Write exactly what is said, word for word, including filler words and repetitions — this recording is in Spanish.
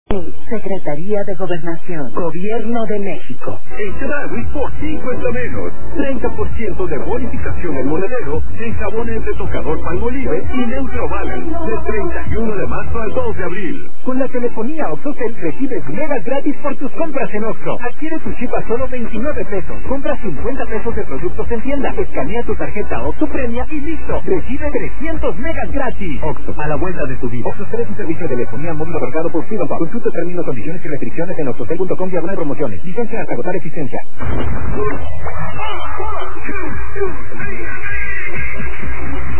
Secretaría de Gobernación, Gobierno de México. En Chedraui por cincuenta menos, treinta por ciento de bonificación en monedero, en jabones de tocador Palmolive y Neutrobalance, del treinta y uno de marzo al dos de abril. Con la telefonía OxxoCell recibes megas gratis por tus compras en Oxxo. Adquiere tu chip a solo veintinueve pesos. Compra cincuenta pesos de productos en tienda. Escanea tu tarjeta Oxxo Premia y listo. Recibe trescientos megas gratis. Oxxo, a la vuelta de tu vida. OxxoCell es un servicio de telefonía móvil otorgado por Freedom Pop. Consulta términos, condiciones y restricciones en oxxocell punto com diagonal promociones. Licencia hasta agotar existencia.